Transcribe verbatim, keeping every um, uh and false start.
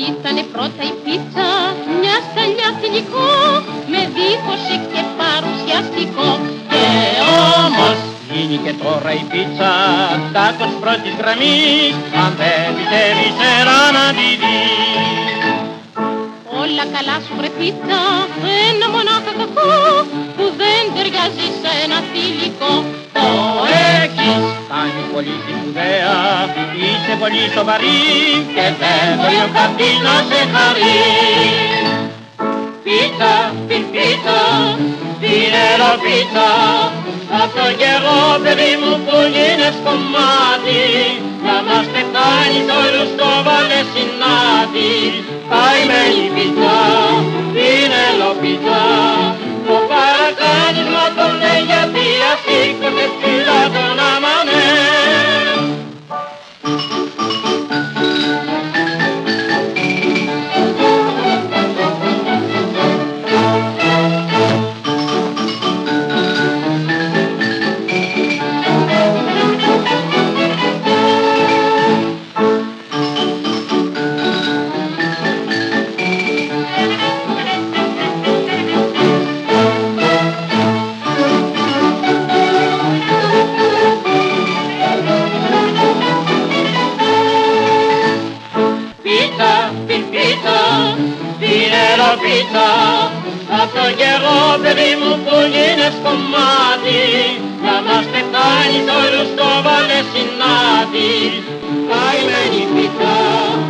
Ήτανε πρώτα η πίτσα, μια σταλιά θηλυκό, με δίχωση και παρουσιαστικό. Και όμως γίνει και τώρα η πίτσα, τάκος πρώτης γραμμής, αν δεν πιστεύεις έλα να τη δεις. Όλα καλά σου βρε πίτσα, ένα μονάχα κακό, που δεν ταιριάζει σε ένα θηλυκό. Το έχεις κάνει πολύ τη σπουδαία, είσαι πολύ σοβαρή και δεν μπορεί ο καθής να σε χαρεί. Πίτσα, πιν πίτσα, πινέλο πίτσα, απ' τον καιρό παιδί μου που γίνες κομμάτι, να μας πεθάνεις όλους το βάλε συνάτι. Καημένη πίτσα, πινέλο πίτσα, το παρακάνισμα το λέει γιατί ασήκωσε ψηλά τον αμανέ. Πίτσα, απ' τον καιρό παιδί μου που γίνες κομμάτι, να μας πεθάνεις όλους το βάλε συνάτι. Καημένη πίτσα.